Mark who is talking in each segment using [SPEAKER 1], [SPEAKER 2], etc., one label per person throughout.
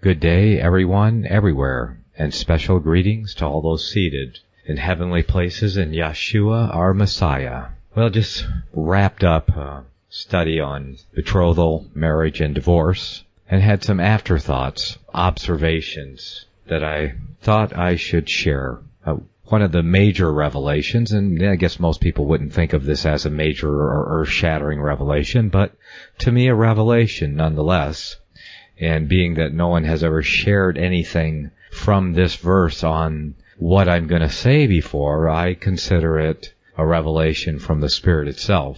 [SPEAKER 1] Good day, everyone, everywhere, and special greetings to all those seated in heavenly places in Yeshua, our Messiah. Well, just wrapped up a study on betrothal, marriage, and divorce, and had some afterthoughts, observations that I thought I should share. One of the major revelations, and I guess most people wouldn't think of this as a major or earth-shattering revelation, but to me a revelation nonetheless. And being that no one has ever shared anything from this verse on what I'm going to say before, I consider it a revelation from the Spirit itself.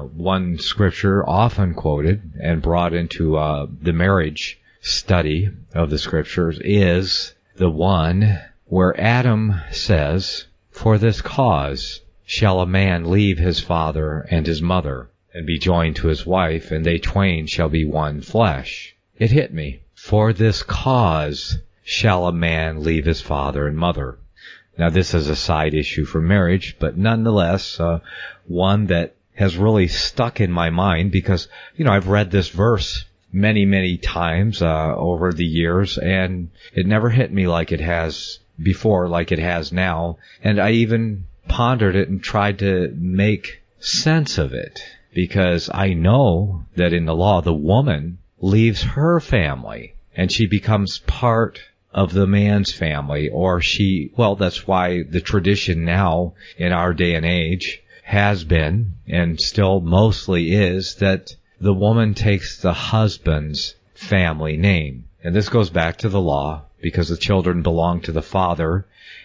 [SPEAKER 1] One scripture often quoted and brought into the marriage study of the scriptures is the one where Adam says, "For this cause shall a man leave his father and his mother, and be joined to his wife, and they twain shall be one flesh." It hit me. For this cause shall a man leave his father and mother. Now this is a side issue for marriage, but nonetheless, one that has really stuck in my mind because, I've read this verse many, many times over the years, and it never hit me like it has before, like it has now. And I even pondered it and tried to make sense of it, because I know that in the law, the woman leaves her family and she becomes part of the man's family, or that's why the tradition now in our day and age has been and still mostly is that the woman takes the husband's family name. And this goes back to the law because the children belong to the father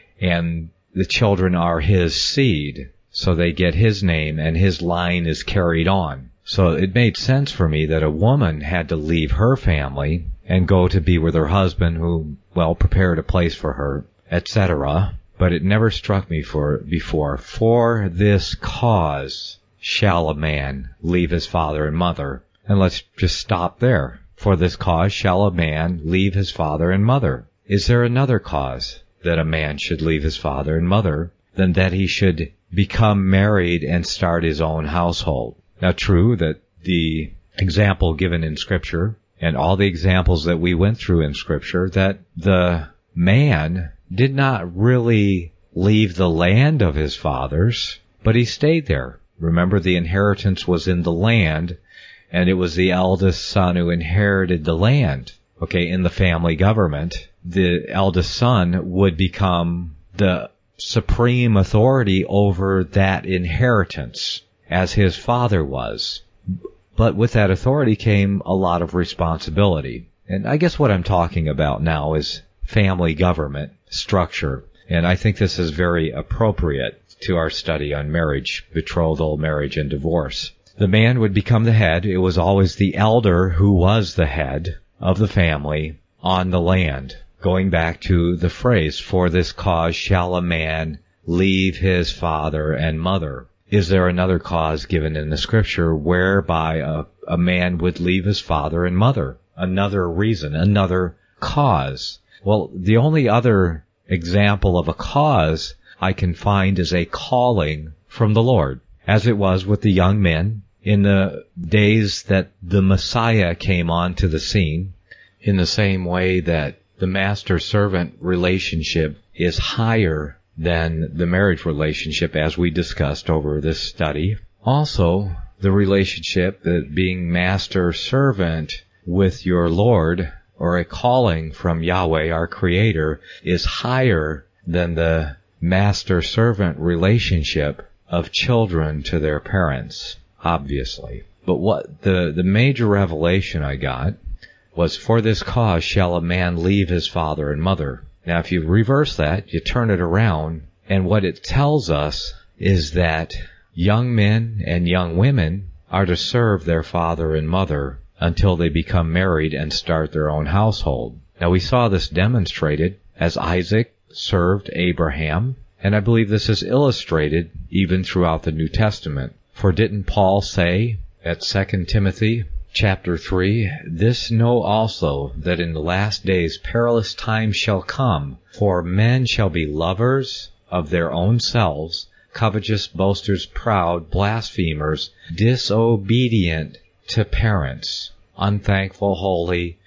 [SPEAKER 1] and the children are his seed. So they get his name and his line is carried on. So it made sense for me that a woman had to leave her family and go to be with her husband who, prepared a place for her, etc. But it never struck me before. For this cause shall a man leave his father and mother. And let's just stop there. For this cause shall a man leave his father and mother. Is there another cause that a man should leave his father and mother than that he should become married and start his own household? Now, true that the example given in Scripture and all the examples that we went through in Scripture, that the man did not really leave the land of his fathers, but he stayed there. Remember, the inheritance was in the land, and it was the eldest son who inherited the land. Okay, in the family government, the eldest son would become the supreme authority over that inheritance, as his father was. But with that authority came a lot of responsibility. And I guess what I'm talking about now is family government structure. And I think this is very appropriate to our study on marriage, betrothal, marriage, and divorce. The man would become the head. It was always the elder who was the head of the family on the land. Going back to the phrase, for this cause shall a man leave his father and mother. Is there another cause given in the Scripture whereby a man would leave his father and mother? Another reason, another cause. Well, the only other example of a cause I can find is a calling from the Lord, as it was with the young men in the days that the Messiah came onto the scene, in the same way that the master-servant relationship is higher than the marriage relationship, as we discussed over this study. Also, the relationship that being master-servant with your Lord, or a calling from Yahweh, our Creator, is higher than the master-servant relationship of children to their parents, obviously. But what the major revelation I got was, for this cause shall a man leave his father and mother. Now, if you reverse that, you turn it around, and what it tells us is that young men and young women are to serve their father and mother until they become married and start their own household. Now, we saw this demonstrated as Isaac served Abraham, and I believe this is illustrated even throughout the New Testament. For didn't Paul say at 2 Timothy Chapter 3, this know also that in the last days perilous times shall come, for men shall be lovers of their own selves, covetous, boasters, proud, blasphemers, disobedient to parents, unthankful, holy,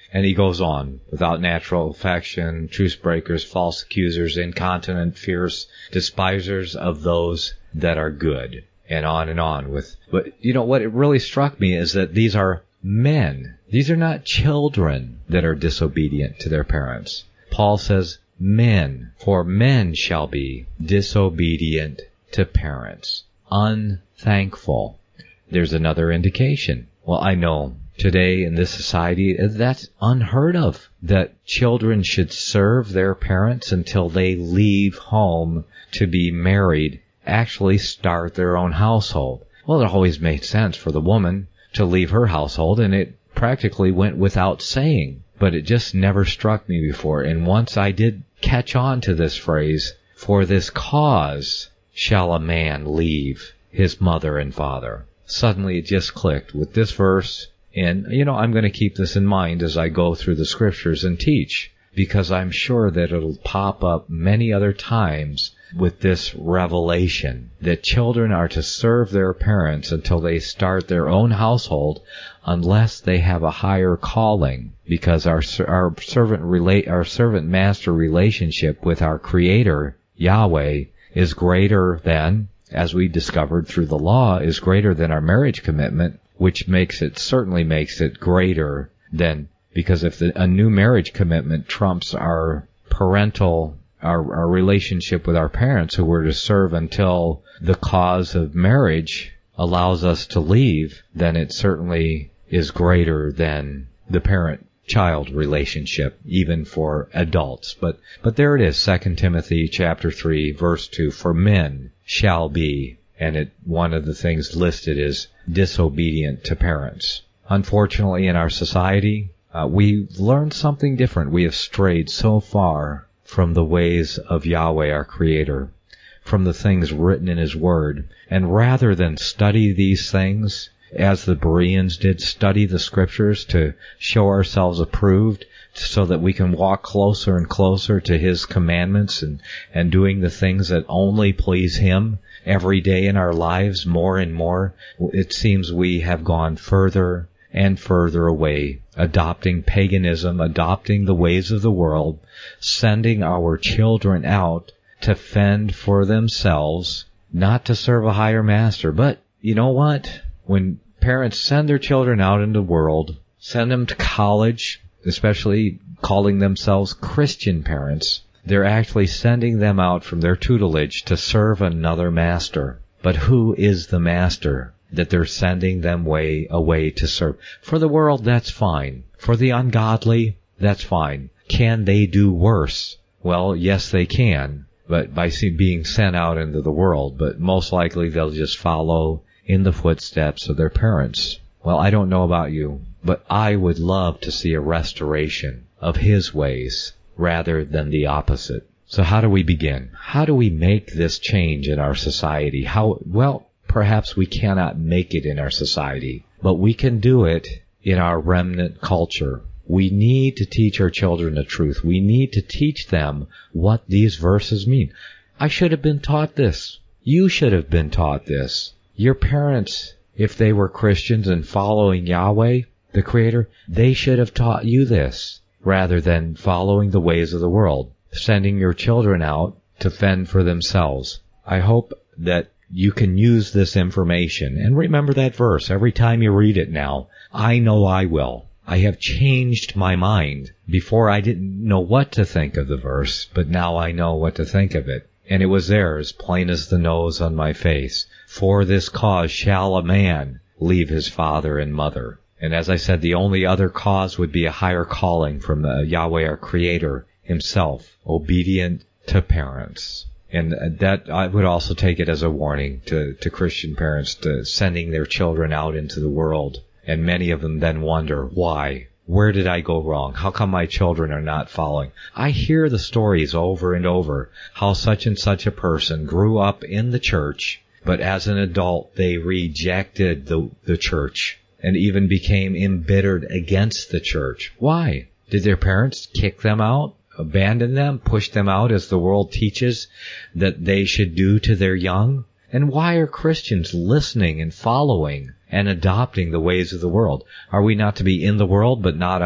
[SPEAKER 1] And he goes on, without natural affection, truce breakers, false accusers, incontinent, fierce, despisers of those that are good. And on with, but you know what it really struck me is that these are men. These are not children that are disobedient to their parents. Paul says men, for men shall be disobedient to parents, unthankful. There's another indication. Well, I know today in this society that's unheard of, that children should serve their parents until they leave home to be married, actually start their own household. Well, it always made sense for the woman to leave her household, and it practically went without saying. But it just never struck me before. And once I did catch on to this phrase, for this cause shall a man leave his mother and father. Suddenly it just clicked with this verse. And, I'm going to keep this in mind as I go through the scriptures and teach, because I'm sure that it'll pop up many other times with this revelation that children are to serve their parents until they start their own household, unless they have a higher calling, because our servant master relationship with our Creator Yahweh is greater than, as we discovered through the law, is greater than our marriage commitment, which certainly makes it greater than, because if a new marriage commitment trumps our relationship with our parents, who we're to serve until the cause of marriage allows us to leave, then it certainly is greater than the parent-child relationship, even for adults. But there it is, 2 Timothy chapter 3, verse 2, for men shall be, and one of the things listed is disobedient to parents. Unfortunately, in our society, we've learned something different. We have strayed so far from the ways of Yahweh, our Creator, from the things written in His Word. And rather than study these things, as the Bereans did, study the Scriptures to show ourselves approved, so that we can walk closer and closer to His commandments and doing the things that only please Him every day in our lives more and more, it seems we have gone further and further away, adopting paganism, adopting the ways of the world, sending our children out to fend for themselves, not to serve a higher master. But you know what? When parents send their children out into the world, send them to college, especially calling themselves Christian parents, they're actually sending them out from their tutelage to serve another master. But who is the master that they're sending them away to serve? For the world, that's fine. For the ungodly, that's fine. Can they do worse? Well, yes, they can, but by being sent out into the world. But most likely they'll just follow in the footsteps of their parents. Well, I don't know about you, but I would love to see a restoration of His ways rather than the opposite. So how do we begin? How do we make this change in our society? Well, perhaps we cannot make it in our society, but we can do it in our remnant culture. We need to teach our children the truth. We need to teach them what these verses mean. I should have been taught this. You should have been taught this. Your parents, if they were Christians and following Yahweh, the Creator, they should have taught you this, rather than following the ways of the world, sending your children out to fend for themselves. I hope that you can use this information, and remember that verse every time you read it now. I know I will. I have changed my mind. Before I didn't know what to think of the verse, but now I know what to think of it. And it was there as plain as the nose on my face. For this cause shall a man leave his father and mother. And as I said, the only other cause would be a higher calling from Yahweh, our Creator Himself, obedient to parents. And that I would also take it as a warning to Christian parents to sending their children out into the world. And many of them then wonder, why? Where did I go wrong? How come my children are not following? I hear the stories over and over, how such and such a person grew up in the church, but as an adult they rejected the church and even became embittered against the church. Why? Did their parents kick them out, abandon them, push them out as the world teaches that they should do to their young? And why are Christians listening and following and adopting the ways of the world? Are we not to be in the world but not of it?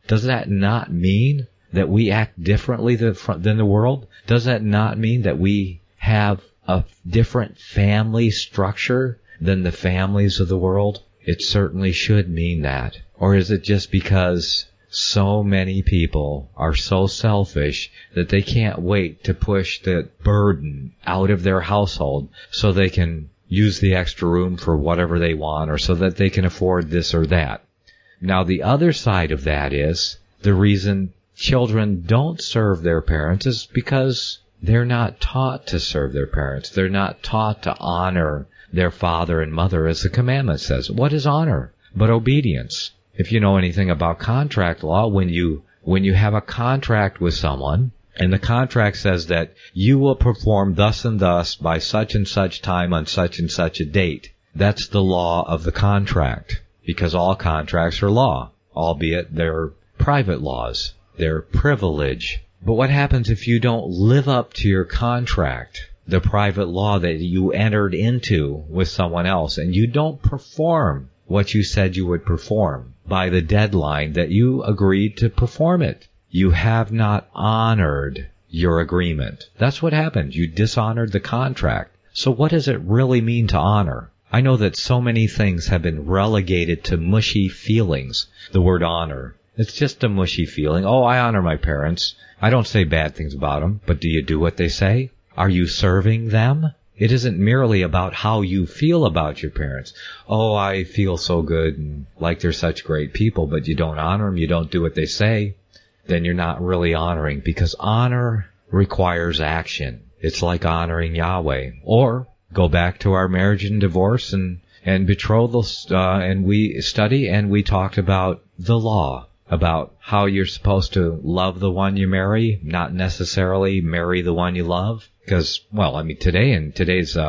[SPEAKER 1] does that not mean that we act differently than the world? Does that not mean that we have a different family structure than the families of the world? It certainly should mean that. Or is it just because so many people are so selfish that they can't wait to push the burden out of their household so they can use the extra room for whatever they want, or so that they can afford this or that? Now, the other side of that is the reason children don't serve their parents is because they're not taught to serve their parents. They're not taught to honor their father and mother, as the commandment says. What is honor but obedience? If you know anything about contract law, when you have a contract with someone, and the contract says that you will perform thus and thus by such and such time on such and such a date, that's the law of the contract, because all contracts are law, albeit they're private laws. They're privilege. But what happens if you don't live up to your contract, the private law that you entered into with someone else, and you don't perform what you said you would perform by the deadline that you agreed to perform it? You have not honored your agreement. That's what happened. You dishonored the contract. So what does it really mean to honor? I know that so many things have been relegated to mushy feelings. The word honor. It's just a mushy feeling. Oh, I honor my parents. I don't say bad things about them, but do you do what they say? Are you serving them? It isn't merely about how you feel about your parents. Oh, I feel so good and like they're such great people, but you don't honor them, you don't do what they say. Then you're not really honoring, because honor requires action. It's like honoring Yahweh. Or go back to our marriage and divorce and betrothals, and we study and we talked about the law, about how you're supposed to love the one you marry, not necessarily marry the one you love. Because, well, I mean, today in today's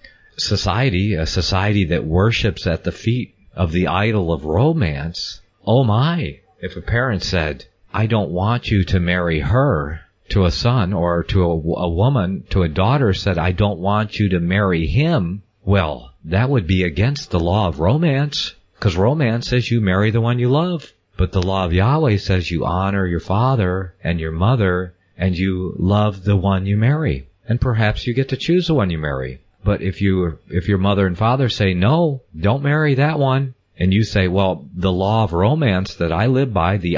[SPEAKER 1] society, a society that worships at the feet of the idol of romance, oh my, if a parent said, I don't want you to marry her, to a son, or to a woman, to a daughter said, I don't want you to marry him, well, that would be against the law of romance, because romance says you marry the one you love. But the law of Yahweh says you honor your father and your mother, and you love the one you marry. And perhaps you get to choose the one you marry. But if your mother and father say, no, don't marry that one, and you say, well, the law of romance that I live by, the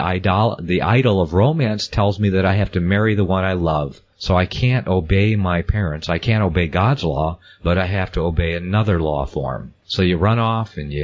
[SPEAKER 1] idol of romance tells me that I have to marry the one I love. So I can't obey my parents. I can't obey God's law, but I have to obey another law form. So you run off and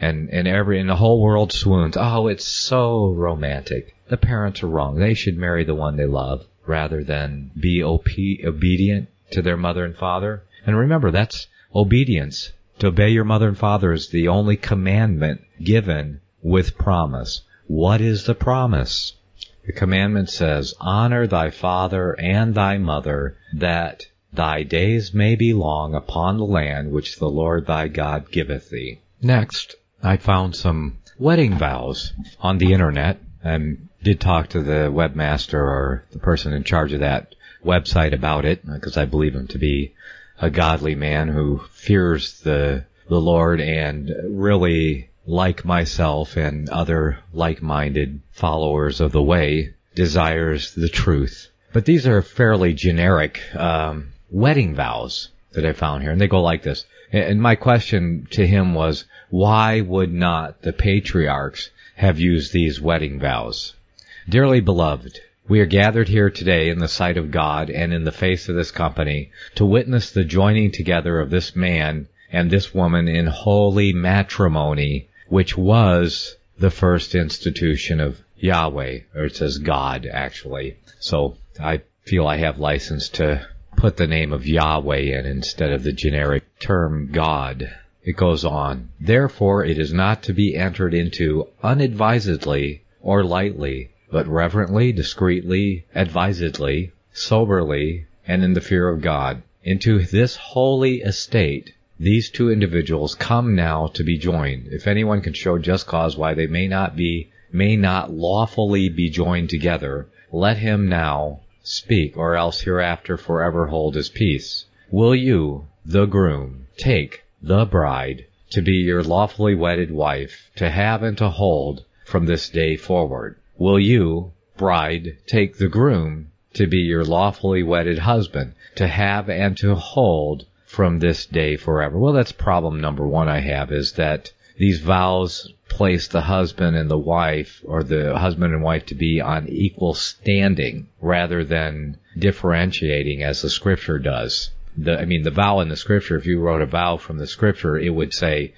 [SPEAKER 1] the whole world swoons. Oh, it's so romantic. The parents are wrong. They should marry the one they love rather than be obedient to their mother and father. And remember, that's obedience. To obey your mother and father is the only commandment given with promise. What is the promise? The commandment says, honor thy father and thy mother, that thy days may be long upon the land which the Lord thy God giveth thee. Next, I found some wedding vows on the internet, and did talk to the webmaster or the person in charge of that website about it, because I believe him to be a godly man who fears the Lord and really, like myself and other like-minded followers of the way, desires the truth. But these are fairly generic wedding vows that I found here, and they go like this. And my question to him was, why would not the patriarchs have used these wedding vows? Dearly beloved, we are gathered here today in the sight of God and in the face of this company to witness the joining together of this man and this woman in holy matrimony, which was the first institution of Yahweh, or it says God, actually. So I feel I have license to put the name of Yahweh in instead of the generic term God. It goes on. Therefore, it is not to be entered into unadvisedly or lightly, but reverently, discreetly, advisedly, soberly, and in the fear of God. Into this holy estate, these two individuals come now to be joined. If anyone can show just cause why they may not lawfully be joined together, let him now speak, or else hereafter forever hold his peace. Will you, the groom, take the bride to be your lawfully wedded wife, to have and to hold from this day forward? will you, bride, take the groom to be your lawfully wedded husband, to have and to hold from this day forever? Well, that's problem number one I have, is that these vows place the husband and the wife, or the husband and wife, to be on equal standing rather than differentiating as the Scripture does. The vow in the Scripture, if you wrote a vow from the Scripture, it would say,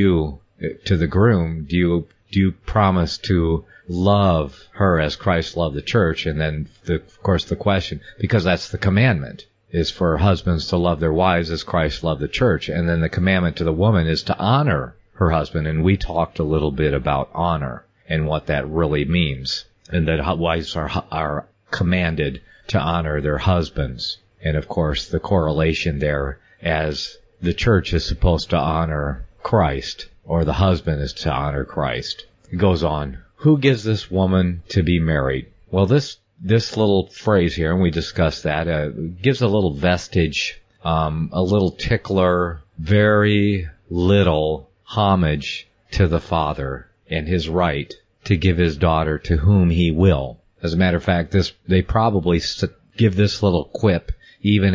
[SPEAKER 1] to the groom, do you promise to love her as Christ loved the church? And then, of course, the question, because that's the commandment, is for husbands to love their wives as Christ loved the church. And then the commandment to the woman is to honor her husband. And we talked a little bit about honor and what that really means, and that wives are commanded to honor their husbands. And of course, the correlation there, as the church is supposed to honor Christ, or the husband is to honor Christ. It goes on. Who gives this woman to be married? Well, this little phrase here, and we discussed that, gives a little vestige, a little tickler, very little homage to the father and his right to give his daughter to whom he will. As a matter of fact, they probably give this little quip even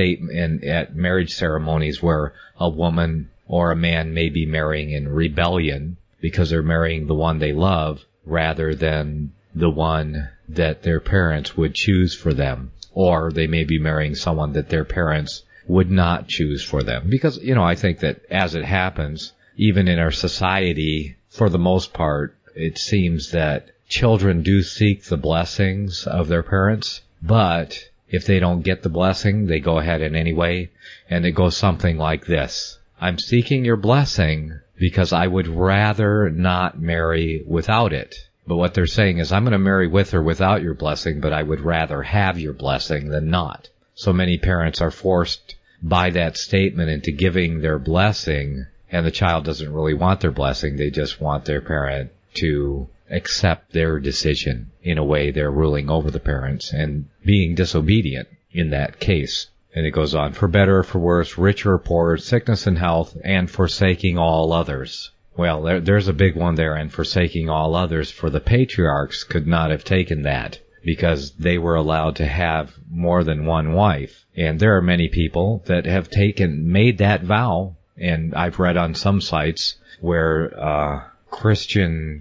[SPEAKER 1] at marriage ceremonies where a woman or a man may be marrying in rebellion because they're marrying the one they love rather than the one that their parents would choose for them. Or they may be marrying someone that their parents would not choose for them. Because, I think that as it happens, even in our society, for the most part, it seems that children do seek the blessings of their parents, but if they don't get the blessing, they go ahead in any way, and it goes something like this. I'm seeking your blessing because I would rather not marry without it. But what they're saying is, I'm going to marry with or without your blessing, but I would rather have your blessing than not. So many parents are forced by that statement into giving their blessing, and the child doesn't really want their blessing. They just want their parent to accept their decision. In a way, they're ruling over the parents and being disobedient in that case. And it goes on, for better or for worse, rich or poor, sickness and health, and forsaking all others. Well, there's a big one there, and forsaking all others, for the patriarchs could not have taken that because they were allowed to have more than one wife. And there are many people that have made that vow, and I've read on some sites where Christian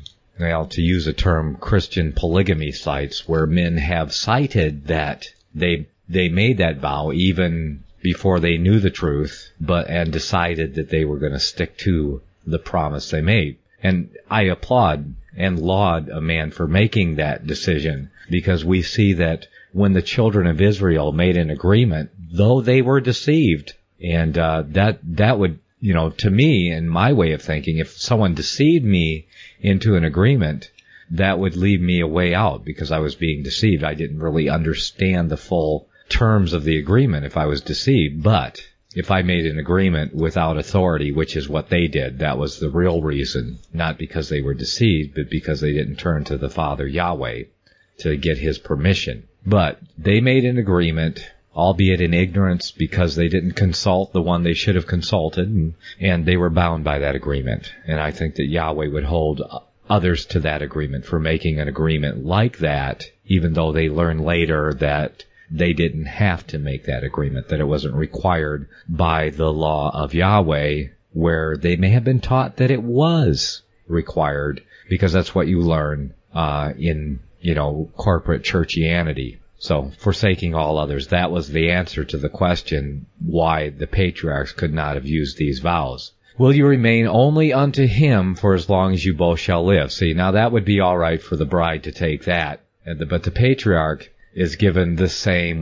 [SPEAKER 1] polygamy sites, where men have cited that they made that vow even before they knew the truth, and decided that they were going to stick to the promise they made. And I applaud and laud a man for making that decision, because we see that when the children of Israel made an agreement, though they were deceived, and that would, to me, in my way of thinking, if someone deceived me into an agreement, that would leave me a way out because I was being deceived. I didn't really understand the full terms of the agreement if I was deceived. But if I made an agreement without authority, which is what they did, that was the real reason, not because they were deceived, but because they didn't turn to the Father Yahweh to get his permission. But they made an agreement, albeit in ignorance, because they didn't consult the one they should have consulted, and they were bound by that agreement. And I think that Yahweh would hold others to that agreement for making an agreement like that, even though they learned later that they didn't have to make that agreement, that it wasn't required by the law of Yahweh, where they may have been taught that it was required, because that's what you learn in corporate churchianity. So, forsaking all others, that was the answer to the question why the patriarchs could not have used these vows. Will you remain only unto him for as long as you both shall live? See, now that would be all right for the bride to take that, but the patriarch is given the same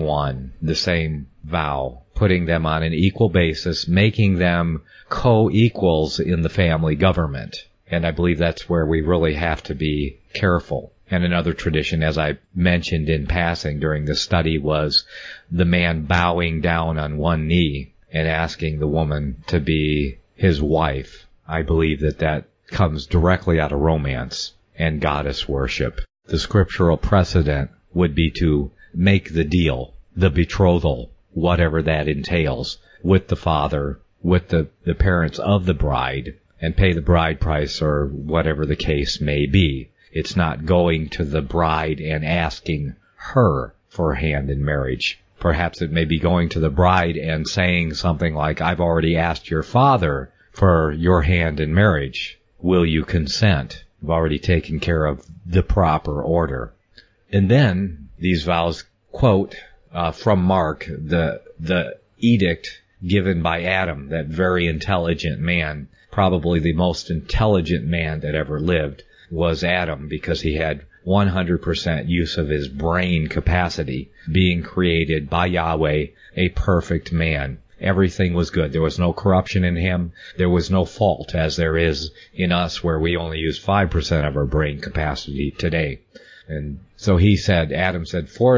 [SPEAKER 1] vow, putting them on an equal basis, making them co-equals in the family government. And I believe that's where we really have to be careful. And another tradition, as I mentioned in passing during the study, was the man bowing down on one knee and asking the woman to be his wife. I believe that comes directly out of romance and goddess worship. The scriptural precedent would be to make the deal, the betrothal, whatever that entails, with the father, with the parents of the bride, and pay the bride price or whatever the case may be. It's not going to the bride and asking her for a hand in marriage. Perhaps it may be going to the bride and saying something like, I've already asked your father for your hand in marriage. Will you consent? I've already taken care of the proper order. And then these vows quote from Mark the edict given by Adam, that very intelligent man. Probably the most intelligent man that ever lived was Adam, because he had 100% use of his brain capacity, being created by Yahweh, a perfect man. Everything was good. There was no corruption in him. There was no fault, as there is in us, where we only use 5% of our brain capacity today. And so Adam said, for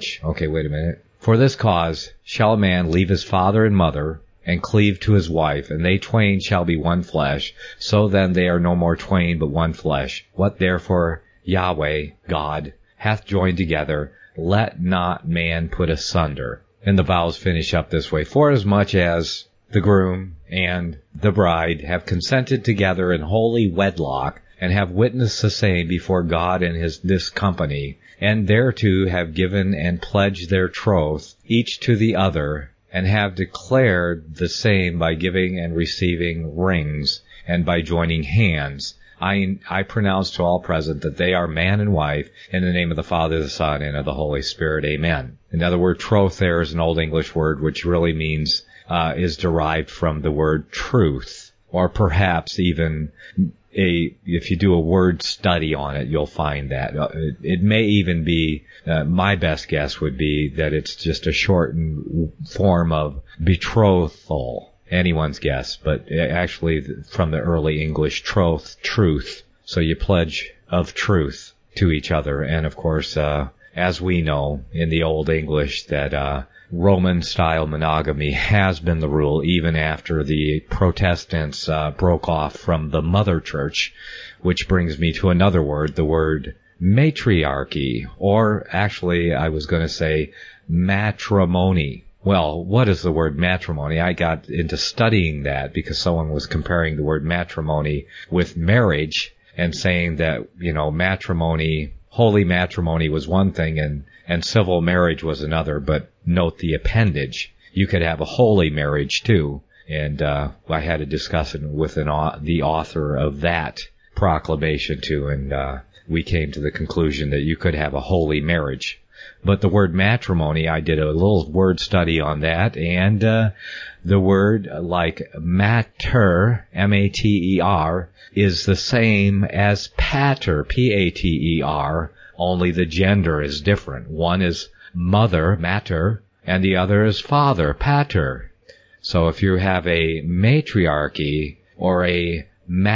[SPEAKER 1] this cause shall a man leave his father and mother, and cleave to his wife, and they twain shall be one flesh. So then they are no more twain, but one flesh. What therefore Yahweh, God, hath joined together, let not man put asunder. And the vows finish up this way. Forasmuch as the groom and the bride have consented together in holy wedlock, and have witnessed the same before God and this company, and thereto have given and pledged their troth, each to the other, and have declared the same by giving and receiving rings, and by joining hands, I pronounce to all present that they are man and wife, in the name of the Father, the Son, and of the Holy Spirit. Amen. Another word, troth, there is an Old English word which really means, is derived from the word truth, or perhaps even if you do a word study on it, you'll find that. It may even be, my best guess would be that it's just a shortened form of betrothal. Anyone's guess, but actually from the early English, troth, truth. So you pledge of truth to each other. And of course, as we know in the Old English, that Roman-style monogamy has been the rule even after the Protestants broke off from the Mother Church, which brings me to another word, the word matriarchy, or actually I was going to say matrimony. Well, what is the word matrimony? I got into studying that because someone was comparing the word matrimony with marriage and saying that, matrimony, holy matrimony was one thing and civil marriage was another, but note the appendage. You could have a holy marriage too. And I had a discussion with the author of that proclamation too, and we came to the conclusion that you could have a holy marriage. But the word matrimony, I did a little word study on that, and the word like mater, M-A-T-E-R, is the same as pater, P-A-T-E-R, only the gender is different. One is mother, mater, and the other is father, pater. So if you have a matriarchy or a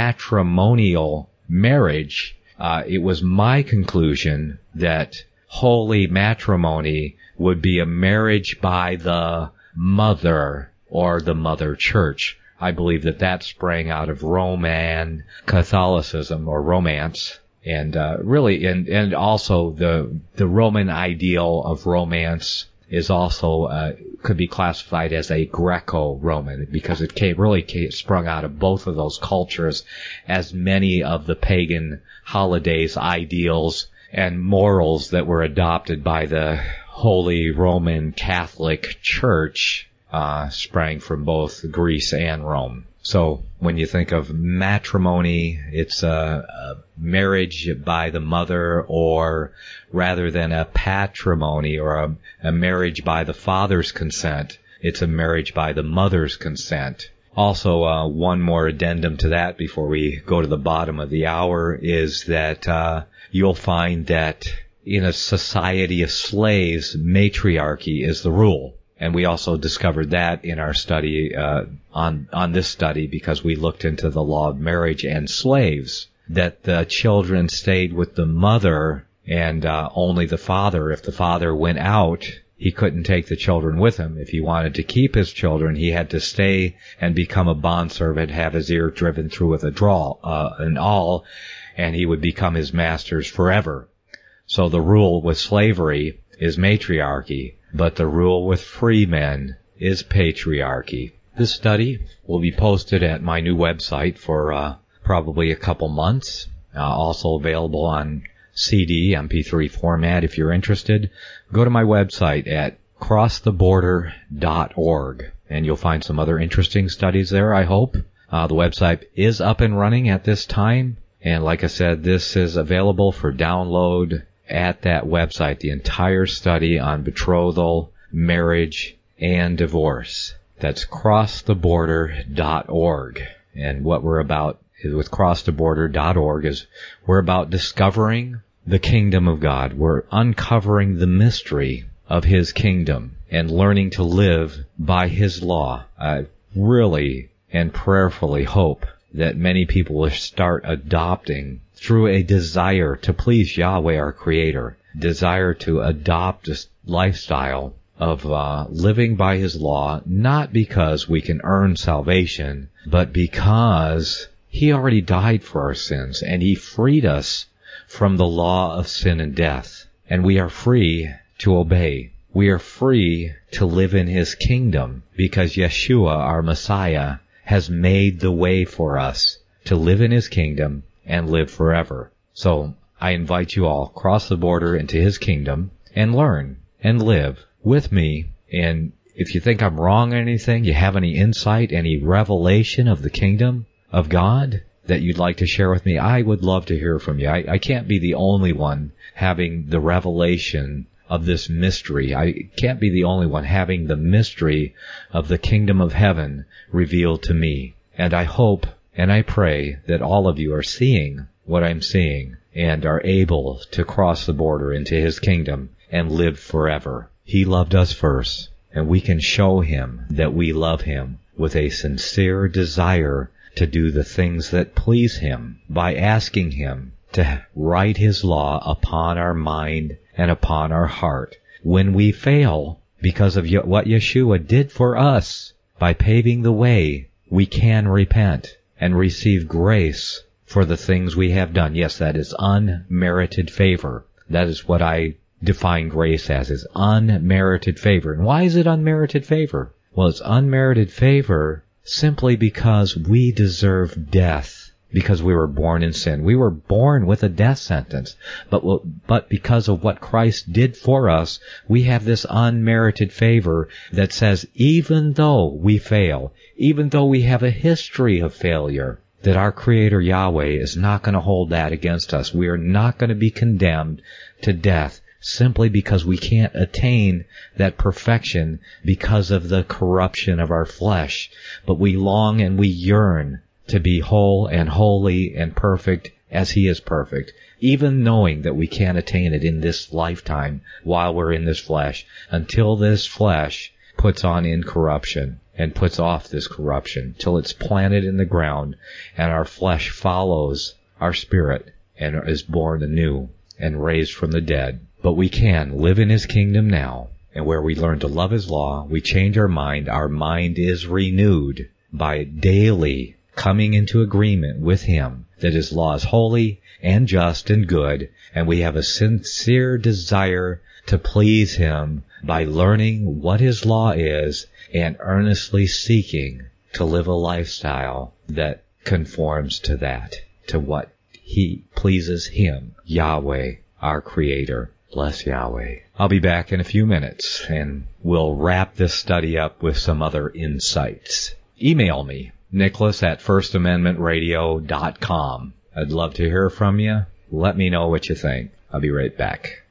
[SPEAKER 1] matrimonial marriage, it was my conclusion that holy matrimony would be a marriage by the mother or the mother church. I believe that sprang out of Roman Catholicism or Romance, and really, and also the Roman ideal of romance is also could be classified as a Greco-Roman, because it really sprung out of both of those cultures, as many of the pagan holidays, ideals, and morals that were adopted by the Holy Roman Catholic Church sprang from both Greece and Rome. So when you think of matrimony, it's a marriage by the mother, or rather than a patrimony or a marriage by the father's consent, it's a marriage by the mother's consent. Also, one more addendum to that before we go to the bottom of the hour is that you'll find that in a society of slaves, matriarchy is the rule. And we also discovered that in our study, on this study, because we looked into the law of marriage and slaves, that the children stayed with the mother and only the father. If the father went out, he couldn't take the children with him. If he wanted to keep his children, he had to stay and become a bondservant, have his ear driven through with an awl, and he would become his master's forever. So the rule with slavery is matriarchy, but the rule with free men is patriarchy. This study will be posted at my new website for probably a couple months. Also available on CD, MP3 format if you're interested. Go to my website at crosstheborder.org, and you'll find some other interesting studies there, I hope. The website is up and running at this time, and like I said, this is available for download at that website, the entire study on betrothal, marriage, and divorce. That's crosstheborder.org. And what we're about with crosstheborder.org is we're about discovering the kingdom of God. We're uncovering the mystery of His kingdom and learning to live by His law. I really and prayerfully hope that many people will start adopting, through a desire to please Yahweh our Creator, desire to adopt a lifestyle of living by His law, not because we can earn salvation, but because He already died for our sins, and He freed us from the law of sin and death. And we are free to obey. We are free to live in His kingdom, because Yeshua, our Messiah, has made the way for us to live in His kingdom and live forever. So I invite you all, cross the border into His kingdom and learn and live with me. And if you think I'm wrong on anything, you have any insight, any revelation of the kingdom of God that you'd like to share with me, I would love to hear from you. I can't be the only one having the revelation of this mystery. I can't be the only one having the mystery of the kingdom of heaven revealed to me. And I hope and I pray that all of you are seeing what I'm seeing and are able to cross the border into His kingdom and live forever. He loved us first, and we can show Him that we love Him with a sincere desire to do the things that please Him by asking Him to write His law upon our mind and upon our heart. When we fail because of what Yeshua did for us by paving the way, we can repent and receive grace for the things we have done. Yes, that is unmerited favor. That is what I define grace as, is unmerited favor. And why is it unmerited favor? Well, it's unmerited favor simply because we deserve death, because we were born in sin. We were born with a death sentence. But because of what Christ did for us, we have this unmerited favor that says even though we fail, even though we have a history of failure, that our Creator Yahweh is not going to hold that against us. We are not going to be condemned to death simply because we can't attain that perfection because of the corruption of our flesh. But we long and we yearn to be whole and holy and perfect as He is perfect, even knowing that we can't attain it in this lifetime while we're in this flesh, until this flesh puts on incorruption and puts off this corruption, till it's planted in the ground and our flesh follows our spirit and is born anew and raised from the dead. But we can live in His kingdom now, and where we learn to love His law, we change our mind. Our mind is renewed by daily coming into agreement with Him that His law is holy and just and good, and we have a sincere desire to please Him by learning what His law is and earnestly seeking to live a lifestyle that conforms to that, to what He pleases Him, Yahweh, our Creator. Bless Yahweh. I'll be back in a few minutes, and we'll wrap this study up with some other insights. Email me, Nicholas@firstamendmentradio.com. I'd love to hear from you. Let me know what you think. I'll be right back.